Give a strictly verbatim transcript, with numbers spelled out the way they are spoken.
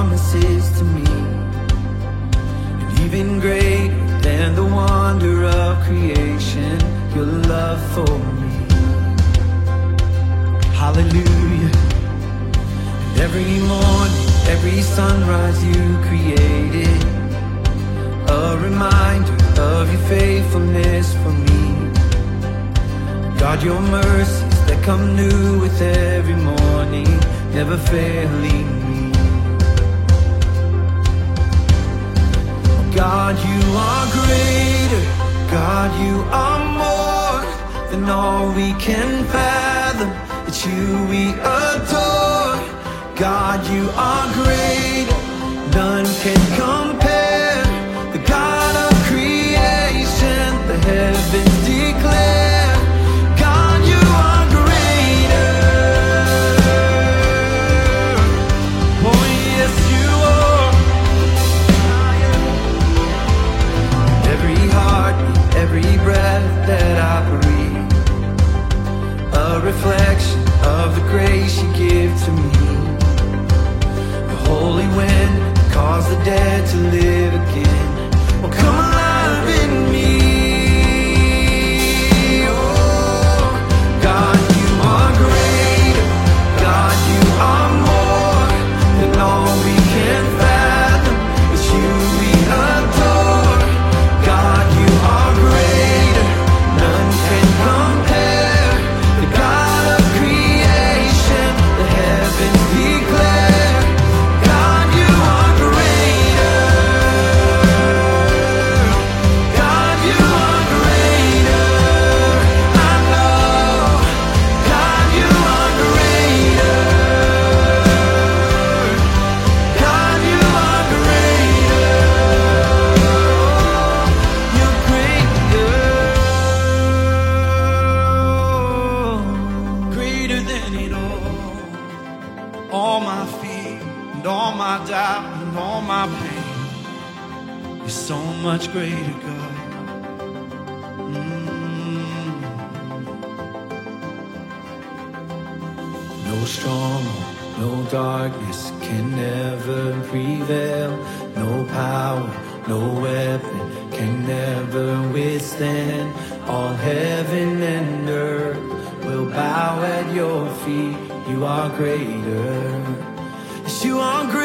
promises to me, and even greater than the wonder of creation, your love for me. Hallelujah. And every morning, every sunrise you created, a reminder of your faithfulness for me. God, your mercies that come new with every morning, never failing me. God, you are greater. God, you are more than all we can fathom. It's you we adore. God, you are greater. None can compare. The God of creation, the heavens declare. God, you are greater. Oh, yes, you are. Every heartbeat, every breath that I breathe, a reflection of the grace you give to me. The holy wind cause the dead to live again. Well, come alive in me. Oh, God, you are greater. God, you are more than all we can fathom. It's you we adore. God, you are greater. None can compare. The God of creation, the heavens declare. God, you are greater. God, you are greater. I know. God, you are greater. God, you are greater. You're greater. Greater than it all. All my fear and all my doubt and all my pain. You're so much greater, God. Mm. No stronghold, no darkness can ever prevail. No power, no weapon can ever withstand. All heaven and earth will bow at your feet. You are greater. Yes, you are greater.